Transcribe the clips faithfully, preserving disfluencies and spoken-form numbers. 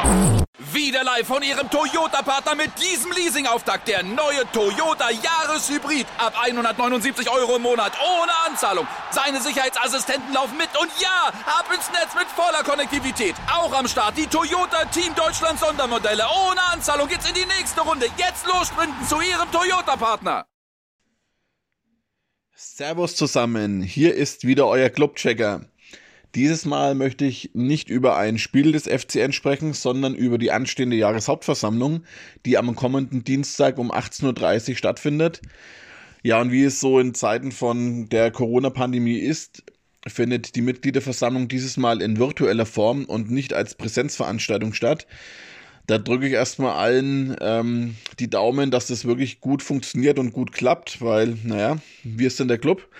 Wieder live von Ihrem Toyota-Partner mit diesem Leasing-Auftakt. Der neue Toyota Jahreshybrid. Ab hundertneunundsiebzig Euro im Monat. Ohne Anzahlung. Seine Sicherheitsassistenten laufen mit. Und ja, ab ins Netz mit voller Konnektivität. Auch am Start die Toyota Team Deutschland Sondermodelle. Ohne Anzahlung geht's in die nächste Runde. Jetzt los sprinten zu Ihrem Toyota-Partner. Servus zusammen. Hier ist wieder euer Clubchecker. Dieses Mal möchte ich nicht über ein Spiel des F C N sprechen, sondern über die anstehende Jahreshauptversammlung, die am kommenden Dienstag um achtzehn Uhr dreißig stattfindet. Ja, und wie es so in Zeiten von der Corona-Pandemie ist, findet die Mitgliederversammlung dieses Mal in virtueller Form und nicht als Präsenzveranstaltung statt. Da drücke ich erstmal allen ähm, die Daumen, dass das wirklich gut funktioniert und gut klappt, weil, naja, wir sind der Club.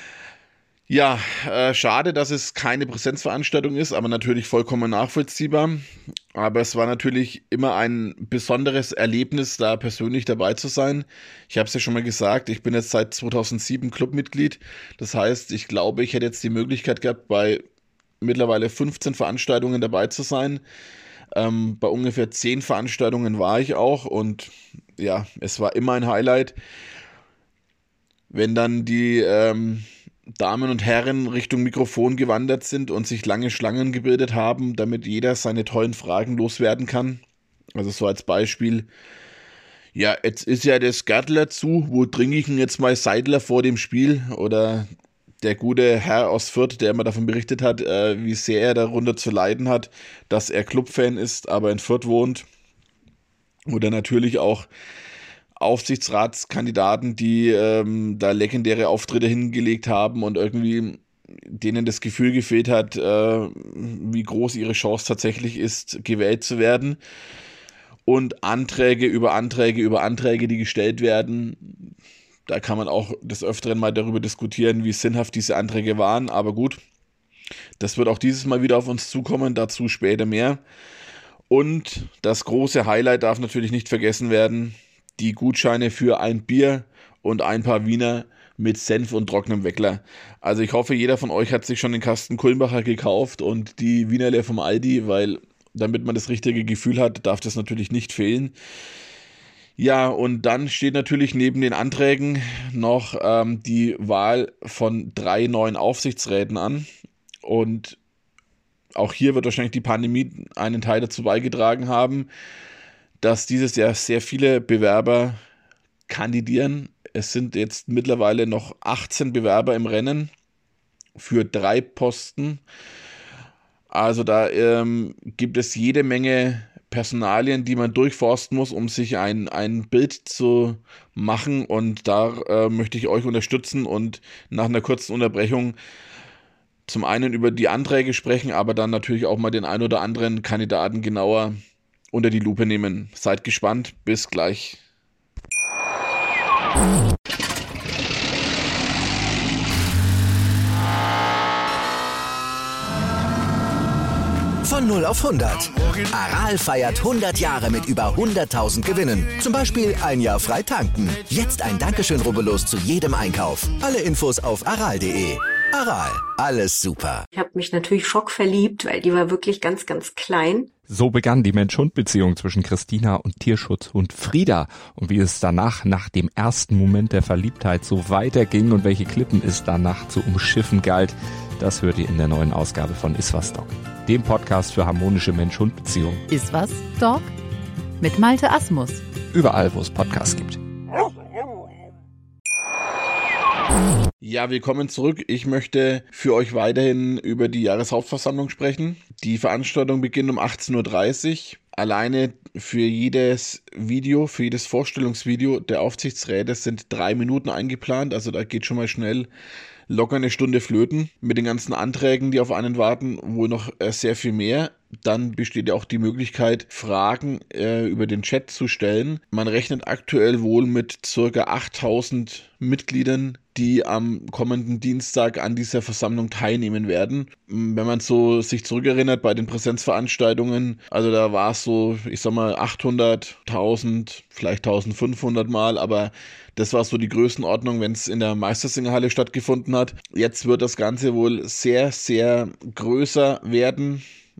Ja, äh, schade, dass es keine Präsenzveranstaltung ist, aber natürlich vollkommen nachvollziehbar. Aber es war natürlich immer ein besonderes Erlebnis, da persönlich dabei zu sein. Ich habe es ja schon mal gesagt, ich bin jetzt seit zweitausendsieben Clubmitglied. Das heißt, ich glaube, ich hätte jetzt die Möglichkeit gehabt, bei mittlerweile fünfzehn Veranstaltungen dabei zu sein. Ähm, bei ungefähr zehn Veranstaltungen war ich auch und ja, es war immer ein Highlight, wenn dann die ähm, Damen und Herren Richtung Mikrofon gewandert sind und sich lange Schlangen gebildet haben, damit jeder seine tollen Fragen loswerden kann. Also so als Beispiel, ja, jetzt ist ja das Gärtler zu, wo trinke ich denn jetzt mal Seidler vor dem Spiel? Oder der gute Herr aus Fürth, der immer davon berichtet hat, äh, wie sehr er darunter zu leiden hat, dass er Clubfan ist, aber in Fürth wohnt. Oder natürlich auch Aufsichtsratskandidaten, die ähm, da legendäre Auftritte hingelegt haben und irgendwie denen das Gefühl gefehlt hat, äh, wie groß ihre Chance tatsächlich ist, gewählt zu werden. Und Anträge über Anträge über Anträge, die gestellt werden, da kann man auch des Öfteren mal darüber diskutieren, wie sinnhaft diese Anträge waren, aber gut, das wird auch dieses Mal wieder auf uns zukommen, dazu später mehr. Und das große Highlight darf natürlich nicht vergessen werden, die Gutscheine für ein Bier und ein paar Wiener mit Senf und trockenem Weckler. Also ich hoffe, jeder von euch hat sich schon den Kasten Kulmbacher gekauft und die Wienerle vom Aldi, weil damit man das richtige Gefühl hat, darf das natürlich nicht fehlen. Ja, und dann steht natürlich neben den Anträgen noch ähm, die Wahl von drei neuen Aufsichtsräten an. Und auch hier wird wahrscheinlich die Pandemie einen Teil dazu beigetragen haben, dass dieses Jahr sehr viele Bewerber kandidieren. Es sind jetzt mittlerweile noch achtzehn Bewerber im Rennen für drei Posten. Also da ähm, gibt es jede Menge Personalien, die man durchforsten muss, um sich ein, ein Bild zu machen. Und da äh, möchte ich euch unterstützen und nach einer kurzen Unterbrechung zum einen über die Anträge sprechen, aber dann natürlich auch mal den ein oder anderen Kandidaten genauer unter die Lupe nehmen. Seid gespannt, bis gleich. Von null auf hundert. Aral feiert hundert Jahre mit über hunderttausend Gewinnen. Zum Beispiel ein Jahr frei tanken. Jetzt ein Dankeschön, rubbellos zu jedem Einkauf. Alle Infos auf aral punkt de. Aral, alles super. Ich habe mich natürlich schockverliebt, weil die war wirklich ganz, ganz klein. So begann die Mensch-Hund-Beziehung zwischen Christina und Tierschutzhund Frieda. Und wie es danach, nach dem ersten Moment der Verliebtheit, so weiterging und welche Klippen es danach zu umschiffen galt, das hört ihr in der neuen Ausgabe von Iswas Dog, dem Podcast für harmonische Mensch-Hund-Beziehungen. Iswas Dog mit Malte Asmus. Überall, wo es Podcasts gibt. Ja, willkommen zurück. Ich möchte für euch weiterhin über die Jahreshauptversammlung sprechen. Die Veranstaltung beginnt um achtzehn Uhr dreißig. Alleine für jedes Video, für jedes Vorstellungsvideo der Aufsichtsräte sind drei Minuten eingeplant. Also da geht schon mal schnell locker eine Stunde flöten. Mit den ganzen Anträgen, die auf einen warten, wohl noch äh, sehr viel mehr. Dann besteht ja auch die Möglichkeit, Fragen äh, über den Chat zu stellen. Man rechnet aktuell wohl mit circa achttausend Mitgliedern, die am kommenden Dienstag an dieser Versammlung teilnehmen werden. Wenn man so sich zurückerinnert bei den Präsenzveranstaltungen, also da war es so, ich sag mal achthundert, tausend, vielleicht eintausendfünfhundert Mal, aber das war so die Größenordnung, wenn es in der Meistersingerhalle stattgefunden hat. Jetzt wird das Ganze wohl sehr, sehr größer werden.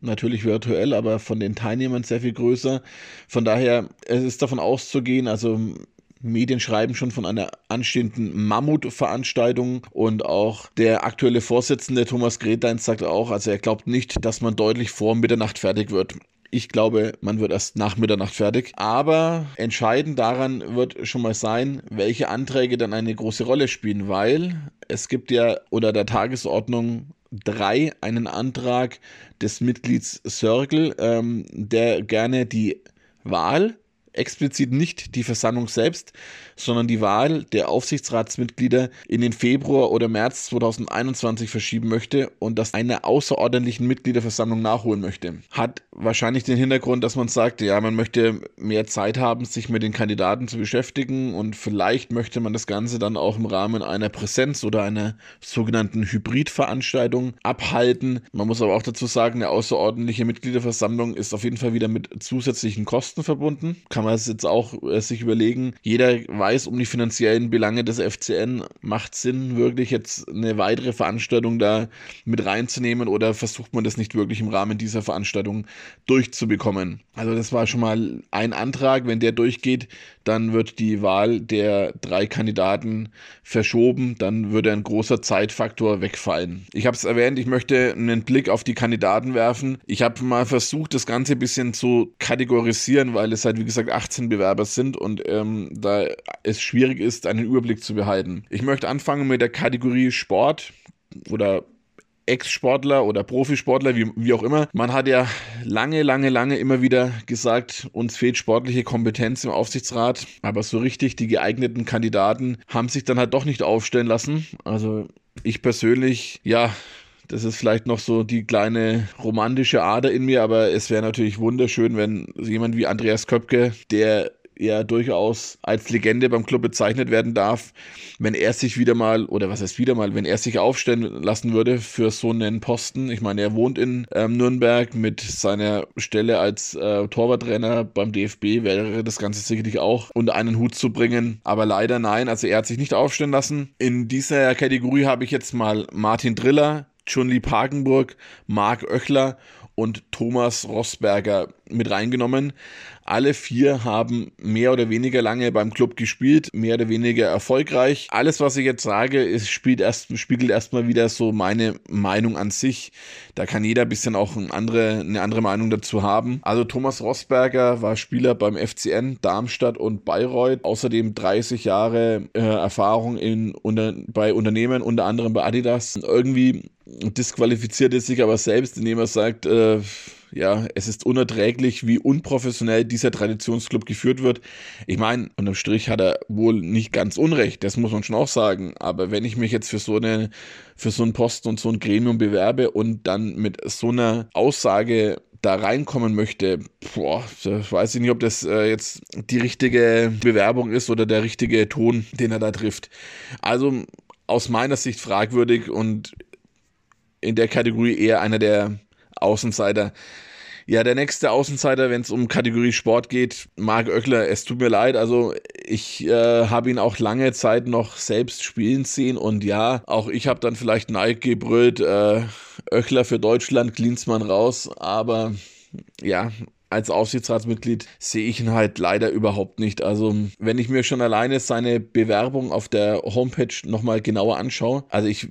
natürlich virtuell, aber von den Teilnehmern sehr viel größer. Von daher, es ist davon auszugehen, also Medien schreiben schon von einer anstehenden Mammutveranstaltung und auch der aktuelle Vorsitzende Thomas Gretlein sagt auch, also er glaubt nicht, dass man deutlich vor Mitternacht fertig wird. Ich glaube, man wird erst nach Mitternacht fertig. Aber entscheidend daran wird schon mal sein, welche Anträge dann eine große Rolle spielen, weil es gibt ja unter der Tagesordnung drei einen Antrag des Mitglieds Sörgel, ähm, der gerne die Wahl, explizit nicht die Versammlung selbst, sondern die Wahl der Aufsichtsratsmitglieder in den Februar oder März zweitausendeinundzwanzig verschieben möchte und das einer außerordentlichen Mitgliederversammlung nachholen möchte. Hat wahrscheinlich den Hintergrund, dass man sagt, ja, man möchte mehr Zeit haben, sich mit den Kandidaten zu beschäftigen und vielleicht möchte man das Ganze dann auch im Rahmen einer Präsenz- oder einer sogenannten Hybridveranstaltung abhalten. Man muss aber auch dazu sagen, eine außerordentliche Mitgliederversammlung ist auf jeden Fall wieder mit zusätzlichen Kosten verbunden. Kann man es jetzt auch äh, sich überlegen. Jeder weiß um die finanziellen Belange des F C N. Macht Sinn, wirklich jetzt eine weitere Veranstaltung da mit reinzunehmen oder versucht man das nicht wirklich im Rahmen dieser Veranstaltung durchzubekommen? Also das war schon mal ein Antrag. Wenn der durchgeht, dann wird die Wahl der drei Kandidaten verschoben. Dann würde ein großer Zeitfaktor wegfallen. Ich habe es erwähnt, ich möchte einen Blick auf die Kandidaten werfen. Ich habe mal versucht, das Ganze ein bisschen zu kategorisieren, weil es halt, wie gesagt, achtzehn Bewerber sind und ähm, da es schwierig ist, einen Überblick zu behalten. Ich möchte anfangen mit der Kategorie Sport oder Ex-Sportler oder Profisportler, wie, wie auch immer. Man hat ja lange, lange, lange immer wieder gesagt, uns fehlt sportliche Kompetenz im Aufsichtsrat, aber so richtig die geeigneten Kandidaten haben sich dann halt doch nicht aufstellen lassen. Also ich persönlich, ja, das ist vielleicht noch so die kleine romantische Ader in mir, aber es wäre natürlich wunderschön, wenn jemand wie Andreas Köpke, der ja durchaus als Legende beim Club bezeichnet werden darf, wenn er sich wieder mal, oder was heißt wieder mal, wenn er sich aufstellen lassen würde für so einen Posten. Ich meine, er wohnt in ähm, Nürnberg, mit seiner Stelle als äh, Torwarttrainer beim D F B wäre das Ganze sicherlich auch unter einen Hut zu bringen, aber leider nein, also er hat sich nicht aufstellen lassen. In dieser Kategorie habe ich jetzt mal Martin Driller, Chun-Li Pagenburg, Marc Oechler und Thomas Rossberger mit reingenommen. Alle vier haben mehr oder weniger lange beim Club gespielt, mehr oder weniger erfolgreich. Alles, was ich jetzt sage, ist, spielt erst, spiegelt erstmal wieder so meine Meinung an sich. Da kann jeder ein bisschen auch eine andere, eine andere Meinung dazu haben. Also Thomas Rossberger war Spieler beim F C N, Darmstadt und Bayreuth. Außerdem dreißig Jahre äh, Erfahrung in, unter, bei Unternehmen, unter anderem bei Adidas. Irgendwie disqualifiziert er sich aber selbst, indem er sagt, äh, ja, es ist unerträglich, wie unprofessionell dieser Traditionsclub geführt wird. Ich meine, unterm Strich hat er wohl nicht ganz Unrecht, das muss man schon auch sagen. Aber wenn ich mich jetzt für so eine, für so einen Posten und so ein Gremium bewerbe und dann mit so einer Aussage da reinkommen möchte, boah, weiß ich nicht, ob das äh, jetzt die richtige Bewerbung ist oder der richtige Ton, den er da trifft. Also aus meiner Sicht fragwürdig und in der Kategorie eher einer der Außenseiter. Ja, der nächste Außenseiter, wenn es um Kategorie Sport geht, Marc Oechler, es tut mir leid, also ich äh, habe ihn auch lange Zeit noch selbst spielen sehen und ja, auch ich habe dann vielleicht Nike gebrüllt, äh, Oechler für Deutschland, Klinsmann raus, aber ja, als Aufsichtsratsmitglied sehe ich ihn halt leider überhaupt nicht. Also wenn ich mir schon alleine seine Bewerbung auf der Homepage nochmal genauer anschaue, also ich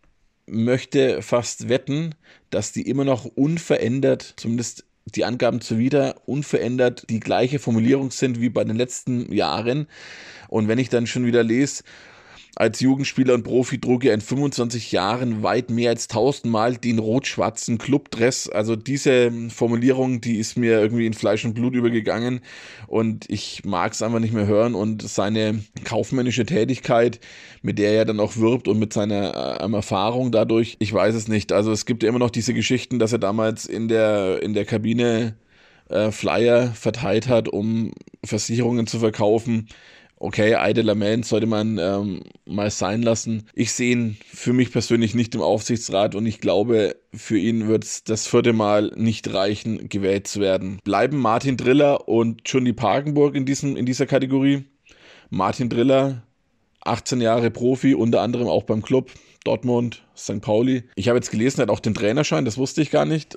möchte fast wetten, dass die immer noch unverändert, zumindest die Angaben zuwider, unverändert die gleiche Formulierung sind wie bei den letzten Jahren. Und wenn ich dann schon wieder lese, als Jugendspieler und Profi trug er in fünfundzwanzig Jahren weit mehr als tausendmal den rot-schwarzen Clubdress. Also diese Formulierung, die ist mir irgendwie in Fleisch und Blut übergegangen und ich mag es einfach nicht mehr hören. Und seine kaufmännische Tätigkeit, mit der er dann auch wirbt und mit seiner ähm, Erfahrung dadurch, ich weiß es nicht. Also es gibt ja immer noch diese Geschichten, dass er damals in der, in der Kabine äh, Flyer verteilt hat, um Versicherungen zu verkaufen. Okay, eideler Mensch sollte man ähm, mal sein lassen. Ich sehe ihn für mich persönlich nicht im Aufsichtsrat und ich glaube, für ihn wird es das vierte Mal nicht reichen, gewählt zu werden. Bleiben Martin Driller und Chun-Li Pagenburg in, diesem, in dieser Kategorie. Martin Driller, achtzehn Jahre Profi, unter anderem auch beim Club Dortmund, Sankt Pauli. Ich habe jetzt gelesen, er hat auch den Trainerschein, das wusste ich gar nicht.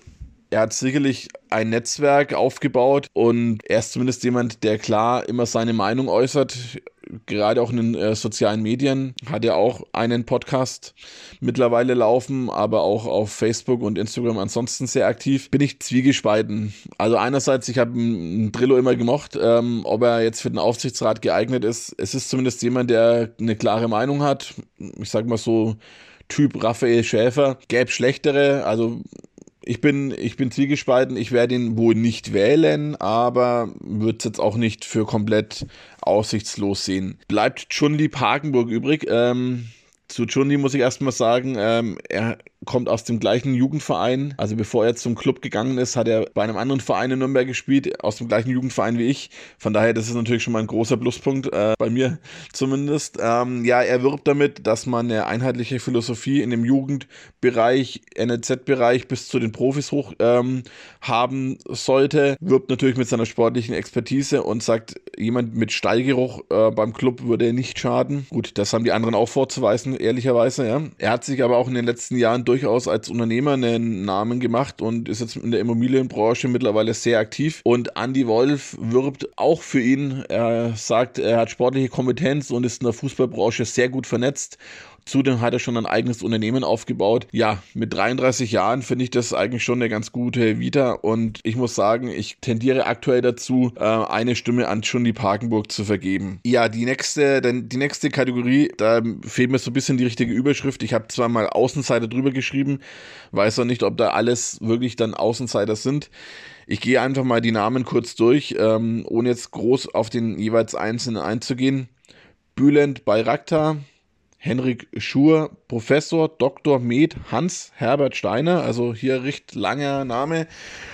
Er hat sicherlich ein Netzwerk aufgebaut und er ist zumindest jemand, der klar immer seine Meinung äußert. Gerade auch in den äh, sozialen Medien hat er auch einen Podcast mittlerweile laufen, aber auch auf Facebook und Instagram ansonsten sehr aktiv. Bin ich zwiegespalten. Also einerseits, ich habe einen Drillo immer gemocht, ähm, ob er jetzt für den Aufsichtsrat geeignet ist. Es ist zumindest jemand, der eine klare Meinung hat. Ich sag mal so Typ Raphael Schäfer. Gäbe schlechtere, also Ich bin, ich bin zwiegespalten, ich werde ihn wohl nicht wählen, aber würde es jetzt auch nicht für komplett aussichtslos sehen. Bleibt Chun-Li Hagenburg übrig. Ähm, zu Chun-Li muss ich erstmal sagen, ähm, er kommt aus dem gleichen Jugendverein. Also bevor er zum Club gegangen ist, hat er bei einem anderen Verein in Nürnberg gespielt, aus dem gleichen Jugendverein wie ich. Von daher, das ist natürlich schon mal ein großer Pluspunkt, äh, bei mir zumindest. Ähm, ja, er wirbt damit, dass man eine einheitliche Philosophie in dem Jugendbereich, N L Z-Bereich bis zu den Profis hoch ähm, haben sollte. Wirbt natürlich mit seiner sportlichen Expertise und sagt, jemand mit Stallgeruch äh, beim Club würde nicht schaden. Gut, das haben die anderen auch vorzuweisen, ehrlicherweise. Ja. Er hat sich aber auch in den letzten Jahren durchaus als Unternehmer einen Namen gemacht und ist jetzt in der Immobilienbranche mittlerweile sehr aktiv. Und Andy Wolf wirbt auch für ihn. Er sagt, er hat sportliche Kompetenz und ist in der Fußballbranche sehr gut vernetzt. Zudem hat er schon ein eigenes Unternehmen aufgebaut. Ja, mit dreiunddreißig Jahren finde ich das eigentlich schon eine ganz gute Vita und ich muss sagen, ich tendiere aktuell dazu, eine Stimme an Chun-Li Hagenburg zu vergeben. Ja, die nächste, denn die nächste Kategorie, da fehlt mir so ein bisschen die richtige Überschrift. Ich habe zwar mal Außenseiter drüber geschrieben, weiß auch nicht, ob da alles wirklich dann Außenseiter sind. Ich gehe einfach mal die Namen kurz durch, ähm, ohne jetzt groß auf den jeweils Einzelnen einzugehen. Bülent Bayraktar, Henrik Schur, Professor Doktor Med Hans Herbert Steiner, also hier recht langer Name.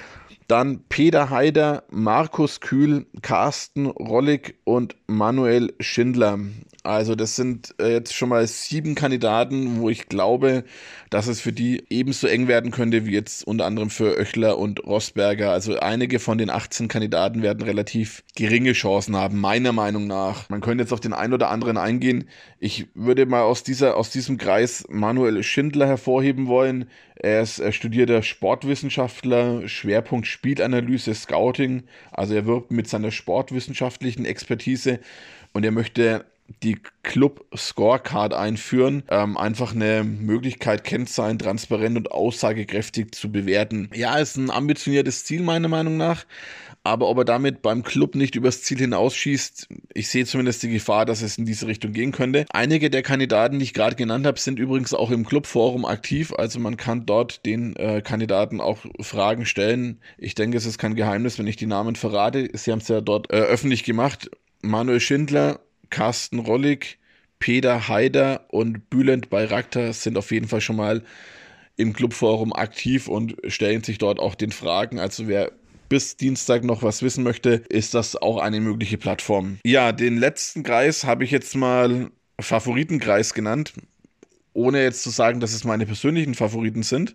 Dann Peter Haider, Markus Kühl, Carsten Rollig und Manuel Schindler. Also das sind äh, jetzt schon mal sieben Kandidaten, wo ich glaube, dass es für die ebenso eng werden könnte wie jetzt unter anderem für Oechler und Rosberger. Also einige von den achtzehn Kandidaten werden relativ geringe Chancen haben, meiner Meinung nach. Man könnte jetzt auf den einen oder anderen eingehen. Ich würde mal aus dieser aus diesem Kreis Manuel Schindler hervorheben wollen. Er ist er studierter Sportwissenschaftler, Schwerpunkt Spielanalyse, Scouting. Also er wirbt mit seiner sportwissenschaftlichen Expertise und er möchte die Club Scorecard einführen, ähm, einfach eine Möglichkeit, Kennzahlen transparent und aussagekräftig zu bewerten. Ja, ist ein ambitioniertes Ziel meiner Meinung nach, aber ob er damit beim Club nicht übers Ziel hinausschießt, ich sehe zumindest die Gefahr, dass es in diese Richtung gehen könnte. Einige der Kandidaten, die ich gerade genannt habe, sind übrigens auch im Clubforum aktiv, also man kann dort den äh, Kandidaten auch Fragen stellen. Ich denke, es ist kein Geheimnis, wenn ich die Namen verrate. Sie haben es ja dort äh, öffentlich gemacht. Manuel Schindler, Carsten Rollig, Peter Haider und Bülent Bayraktar sind auf jeden Fall schon mal im Clubforum aktiv und stellen sich dort auch den Fragen. Also wer bis Dienstag noch was wissen möchte, ist das auch eine mögliche Plattform. Ja, den letzten Kreis habe ich jetzt mal Favoritenkreis genannt, ohne jetzt zu sagen, dass es meine persönlichen Favoriten sind.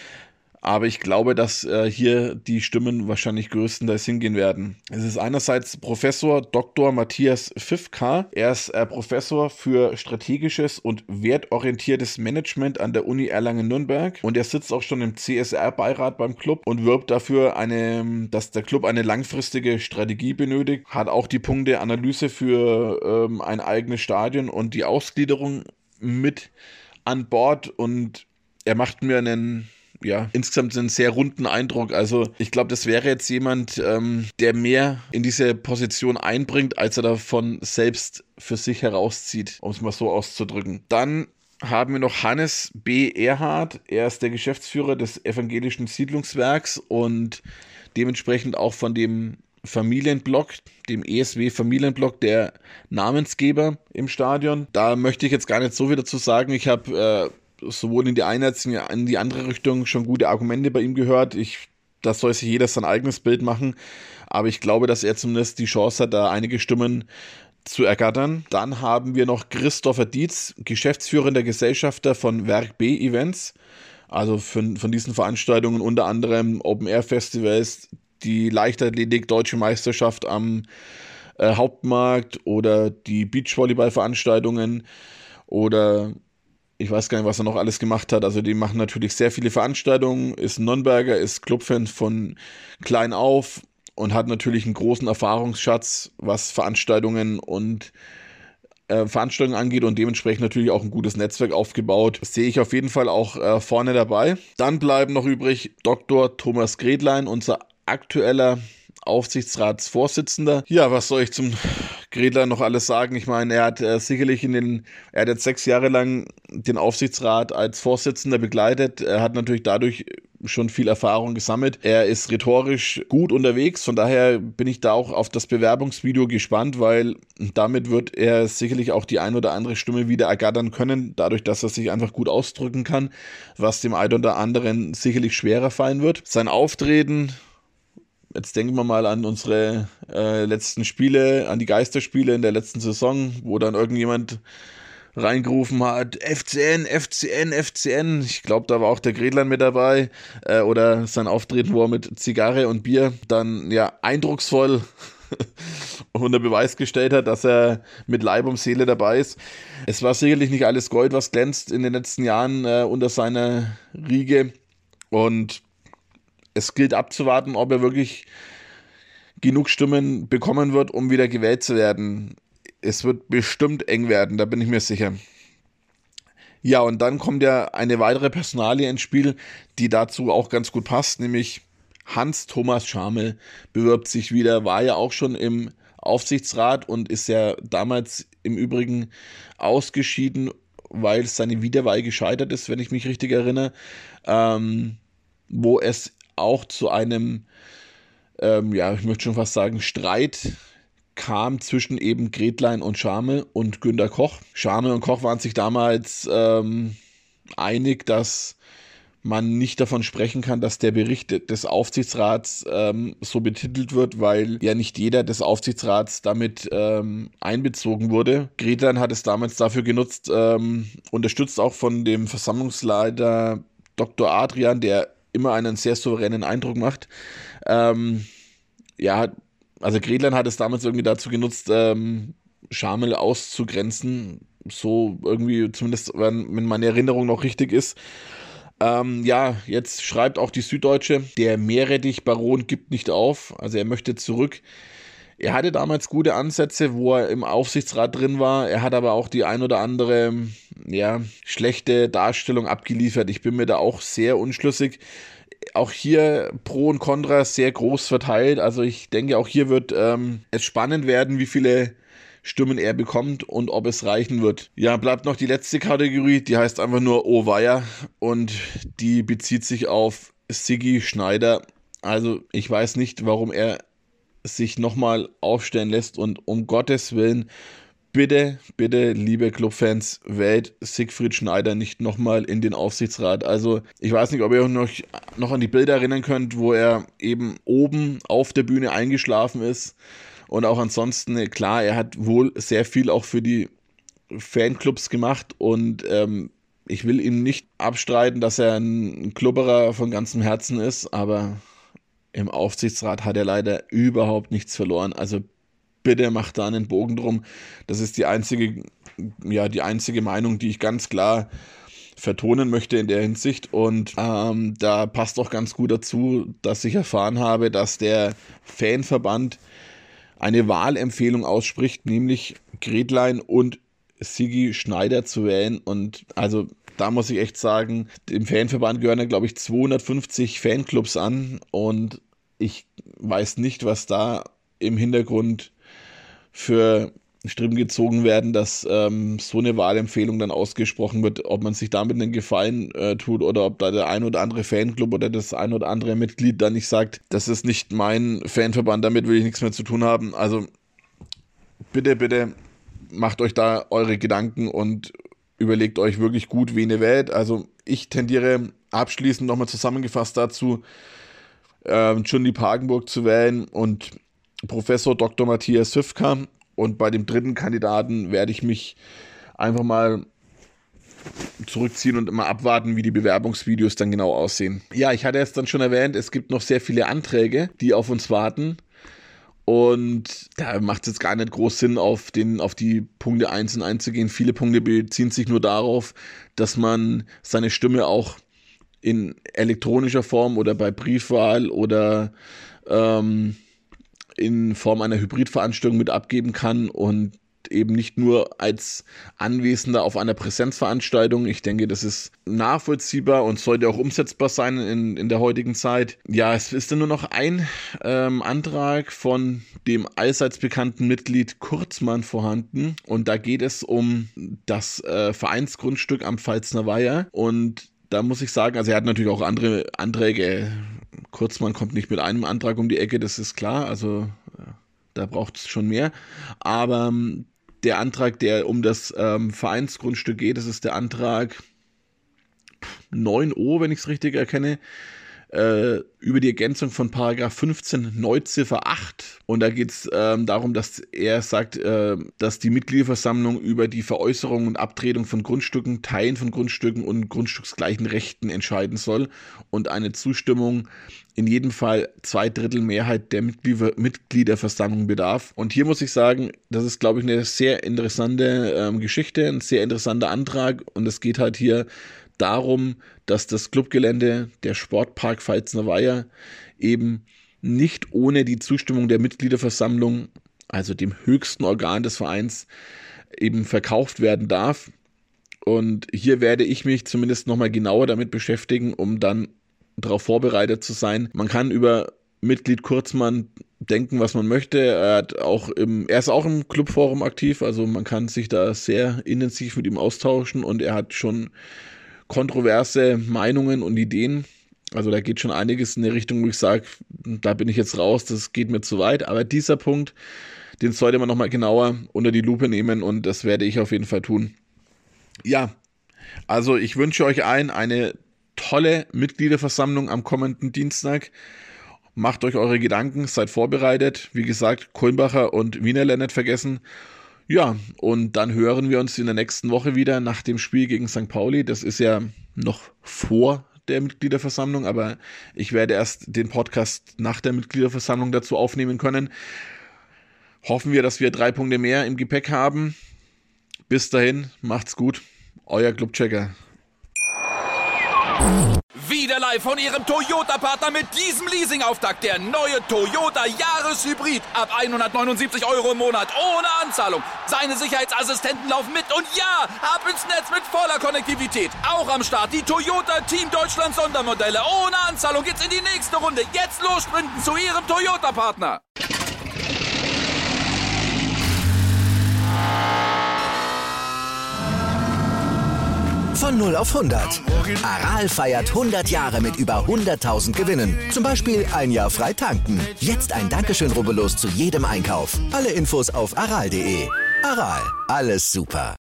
Aber ich glaube, dass äh, hier die Stimmen wahrscheinlich größtenteils hingehen werden. Es ist einerseits Professor Doktor Matthias Pfiffka. Er ist äh, Professor für strategisches und wertorientiertes Management an der Uni Erlangen-Nürnberg. Und er sitzt auch schon im C S R-Beirat beim Club und wirbt dafür, eine, dass der Club eine langfristige Strategie benötigt. Hat auch die Punkte Analyse für ähm, ein eigenes Stadion und die Ausgliederung mit an Bord. Und er macht mir einen... ja, insgesamt einen sehr runden Eindruck. Also ich glaube, das wäre jetzt jemand, ähm, der mehr in diese Position einbringt, als er davon selbst für sich herauszieht, um es mal so auszudrücken. Dann haben wir noch Hannes B. Erhardt. Er ist der Geschäftsführer des Evangelischen Siedlungswerks und dementsprechend auch von dem Familienblock, dem E S W Familienblock, der Namensgeber im Stadion. Da möchte ich jetzt gar nicht so viel dazu sagen. Ich habe äh, sowohl in die eine als auch in die andere Richtung schon gute Argumente bei ihm gehört. Ich, das soll sich jeder sein eigenes Bild machen, aber ich glaube, dass er zumindest die Chance hat, da einige Stimmen zu ergattern. Dann haben wir noch Christopher Dietz, geschäftsführender Gesellschafter von Werk B Events, also von, von diesen Veranstaltungen unter anderem Open-Air-Festivals, die Leichtathletik Deutsche Meisterschaft am äh, Hauptmarkt oder die Beachvolleyball-Veranstaltungen oder ich weiß gar nicht, was er noch alles gemacht hat. Also die machen natürlich sehr viele Veranstaltungen, ist ein Nürnberger, ist Clubfan von klein auf und hat natürlich einen großen Erfahrungsschatz, was Veranstaltungen und äh, Veranstaltungen angeht und dementsprechend natürlich auch ein gutes Netzwerk aufgebaut. Das sehe ich auf jeden Fall auch äh, vorne dabei. Dann bleiben noch übrig Doktor Thomas Gretlein, unser aktueller Aufsichtsratsvorsitzender. Ja, was soll ich zum Gretlein noch alles sagen? Ich meine, er hat äh, sicherlich in den, er hat jetzt sechs Jahre lang den Aufsichtsrat als Vorsitzender begleitet. Er hat natürlich dadurch schon viel Erfahrung gesammelt. Er ist rhetorisch gut unterwegs, von daher bin ich da auch auf das Bewerbungsvideo gespannt, weil damit wird er sicherlich auch die ein oder andere Stimme wieder ergattern können, dadurch, dass er sich einfach gut ausdrücken kann, was dem einen oder anderen sicherlich schwerer fallen wird. Sein Auftreten, jetzt denken wir mal an unsere äh, letzten Spiele, an die Geisterspiele in der letzten Saison, wo dann irgendjemand reingerufen hat, F C N, F C N, F C N. Ich glaube, da war auch der Gretlein mit dabei. Äh, oder sein Auftreten, wo er mit Zigarre und Bier dann ja eindrucksvoll unter Beweis gestellt hat, dass er mit Leib und Seele dabei ist. Es war sicherlich nicht alles Gold, was glänzt in den letzten Jahren äh, unter seiner Riege. Und es gilt abzuwarten, ob er wirklich genug Stimmen bekommen wird, um wieder gewählt zu werden. Es wird bestimmt eng werden, da bin ich mir sicher. Ja, und dann kommt ja eine weitere Personalie ins Spiel, die dazu auch ganz gut passt, nämlich Hans-Thomas Schaml bewirbt sich wieder, war ja auch schon im Aufsichtsrat und ist ja damals im Übrigen ausgeschieden, weil seine Wiederwahl gescheitert ist, wenn ich mich richtig erinnere, ähm, wo es auch zu einem, ähm, ja, ich möchte schon fast sagen, Streit kam zwischen eben Gretlein und Schaml und Günter Koch. Schaml und Koch waren sich damals ähm, einig, dass man nicht davon sprechen kann, dass der Bericht des Aufsichtsrats ähm, so betitelt wird, weil ja nicht jeder des Aufsichtsrats damit ähm, einbezogen wurde. Gretlein hat es damals dafür genutzt, ähm, unterstützt auch von dem Versammlungsleiter Doktor Adrian, der immer einen sehr souveränen Eindruck macht. Ähm, ja, also Gretlein hat es damals irgendwie dazu genutzt, ähm, Schaml auszugrenzen, so irgendwie, zumindest wenn, wenn meine Erinnerung noch richtig ist. Ähm, ja, jetzt schreibt auch die Süddeutsche, der Meerrettich-Baron gibt nicht auf, also er möchte zurück. Er hatte damals gute Ansätze, wo er im Aufsichtsrat drin war, er hat aber auch die ein oder andere, ja, schlechte Darstellung abgeliefert. Ich bin mir da auch sehr unschlüssig. Auch hier Pro und Contra sehr groß verteilt, also ich denke, auch hier wird ähm, es spannend werden, wie viele Stimmen er bekommt und ob es reichen wird. Ja, bleibt noch die letzte Kategorie, die heißt einfach nur Oh weia und die bezieht sich auf Sigi Schneider. Also ich weiß nicht, warum er sich nochmal aufstellen lässt und um Gottes Willen, bitte, bitte, liebe Clubfans, wählt Siegfried Schneider nicht nochmal in den Aufsichtsrat. Also ich weiß nicht, ob ihr euch noch, noch an die Bilder erinnern könnt, wo er eben oben auf der Bühne eingeschlafen ist. Und auch ansonsten, klar, er hat wohl sehr viel auch für die Fanclubs gemacht und ähm, ich will ihm nicht abstreiten, dass er ein Klubberer von ganzem Herzen ist, aber im Aufsichtsrat hat er leider überhaupt nichts verloren. Also bitte macht da einen Bogen drum. Das ist die einzige, ja, die einzige Meinung, die ich ganz klar vertonen möchte in der Hinsicht. Und ähm, da passt auch ganz gut dazu, dass ich erfahren habe, dass der Fanverband eine Wahlempfehlung ausspricht, nämlich Gretlein und Sigi Schneider zu wählen. Und also da muss ich echt sagen, dem Fanverband gehören ja, glaube ich, zweihundertfünfzig Fanclubs an und ich weiß nicht, was da im Hintergrund für Streben gezogen werden, dass ähm, so eine Wahlempfehlung dann ausgesprochen wird, ob man sich damit einen Gefallen äh, tut oder ob da der ein oder andere Fanclub oder das ein oder andere Mitglied dann nicht sagt, das ist nicht mein Fanverband, damit will ich nichts mehr zu tun haben. Also bitte, bitte macht euch da eure Gedanken und überlegt euch wirklich gut, wen ihr wählt. Also ich tendiere abschließend nochmal zusammengefasst dazu, äh, John-Lieb Hagenburg zu wählen und Professor Doktor Matthias Hüfka. Und bei dem dritten Kandidaten werde ich mich einfach mal zurückziehen und immer abwarten, wie die Bewerbungsvideos dann genau aussehen. Ja, ich hatte es dann schon erwähnt, es gibt noch sehr viele Anträge, die auf uns warten. Und da macht es jetzt gar nicht groß Sinn, auf, den, auf die Punkte einzeln einzugehen. Viele Punkte beziehen sich nur darauf, dass man seine Stimme auch in elektronischer Form oder bei Briefwahl oder ähm, in Form einer Hybridveranstaltung mit abgeben kann und eben nicht nur als Anwesender auf einer Präsenzveranstaltung. Ich denke, das ist nachvollziehbar und sollte auch umsetzbar sein in, in der heutigen Zeit. Ja, es ist dann nur noch ein ähm, Antrag von dem allseits bekannten Mitglied Kurzmann vorhanden und da geht es um das äh, Vereinsgrundstück am Pfalzner Weiher und da muss ich sagen, also er hat natürlich auch andere Anträge. Kurzmann kommt nicht mit einem Antrag um die Ecke, das ist klar, also da braucht es schon mehr, aber der Antrag, der um das ähm, Vereinsgrundstück geht, das ist der Antrag neun o, wenn ich es richtig erkenne, äh, über die Ergänzung von Paragraph fünfzehn Neuziffer acht. Und da geht es ähm, darum, dass er sagt, äh, dass die Mitgliederversammlung über die Veräußerung und Abtretung von Grundstücken, Teilen von Grundstücken und grundstücksgleichen Rechten entscheiden soll und eine Zustimmung in jedem Fall zwei Drittel Mehrheit der Mitgliederversammlung bedarf. Und hier muss ich sagen, das ist, glaube ich, eine sehr interessante ähm, Geschichte, ein sehr interessanter Antrag. Und es geht halt hier darum, dass das Clubgelände, der Sportpark Pfalzner Weiher, eben nicht ohne die Zustimmung der Mitgliederversammlung, also dem höchsten Organ des Vereins, eben verkauft werden darf. Und hier werde ich mich zumindest nochmal genauer damit beschäftigen, um dann darauf vorbereitet zu sein. Man kann über Mitglied Kurzmann denken, was man möchte. Er hat auch im, er ist auch im Clubforum aktiv, also man kann sich da sehr intensiv mit ihm austauschen und er hat schon kontroverse Meinungen und Ideen. Also da geht schon einiges in die Richtung, wo ich sage, da bin ich jetzt raus, das geht mir zu weit. Aber dieser Punkt, den sollte man nochmal genauer unter die Lupe nehmen und das werde ich auf jeden Fall tun. Ja, also ich wünsche euch allen eine tolle Mitgliederversammlung am kommenden Dienstag. Macht euch eure Gedanken, seid vorbereitet. Wie gesagt, Kulmbacher und Wienerle nicht vergessen. Ja, und dann hören wir uns in der nächsten Woche wieder nach dem Spiel gegen Sankt Pauli. Das ist ja noch vor der Mitgliederversammlung, aber ich werde erst den Podcast nach der Mitgliederversammlung dazu aufnehmen können. Hoffen wir, dass wir drei Punkte mehr im Gepäck haben. Bis dahin, macht's gut. Euer Clubchecker. Wieder live von Ihrem Toyota-Partner mit diesem Leasing-Auftakt. Der neue Toyota Jahreshybrid. Ab hundertneunundsiebzig Euro im Monat. Ohne Anzahlung. Seine Sicherheitsassistenten laufen mit. Und ja, ab ins Netz mit voller Konnektivität. Auch am Start die Toyota Team Deutschland Sondermodelle. Ohne Anzahlung geht's in die nächste Runde. Jetzt los sprinten zu Ihrem Toyota-Partner. Von null auf hundert. Aral feiert hundert Jahre mit über hunderttausend Gewinnen. Zum Beispiel ein Jahr frei tanken. Jetzt ein Dankeschön, rubbellos zu jedem Einkauf. Alle Infos auf aral punkt de. Aral, alles super.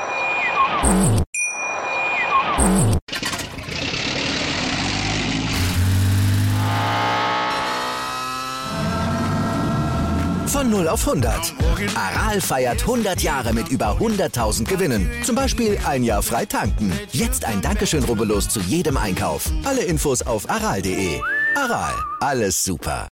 Von null auf hundert. Aral feiert hundert Jahre mit über hunderttausend Gewinnen. Zum Beispiel ein Jahr frei tanken. Jetzt ein Dankeschön, rubbellos zu jedem Einkauf. Alle Infos auf aral punkt de. Aral, alles super.